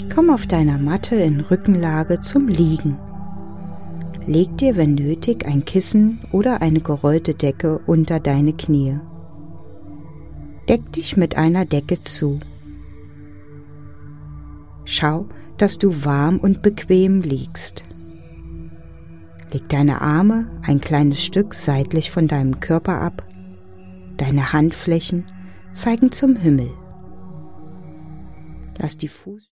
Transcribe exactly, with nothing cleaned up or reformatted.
Komm auf deiner Matte in Rückenlage zum Liegen. Leg dir, wenn nötig, ein Kissen oder eine gerollte Decke unter deine Knie. Deck dich mit einer Decke zu. Schau, dass du warm und bequem liegst. Leg deine Arme ein kleines Stück seitlich von deinem Körper ab. Deine Handflächen zeigen zum Himmel. Lass die Fuß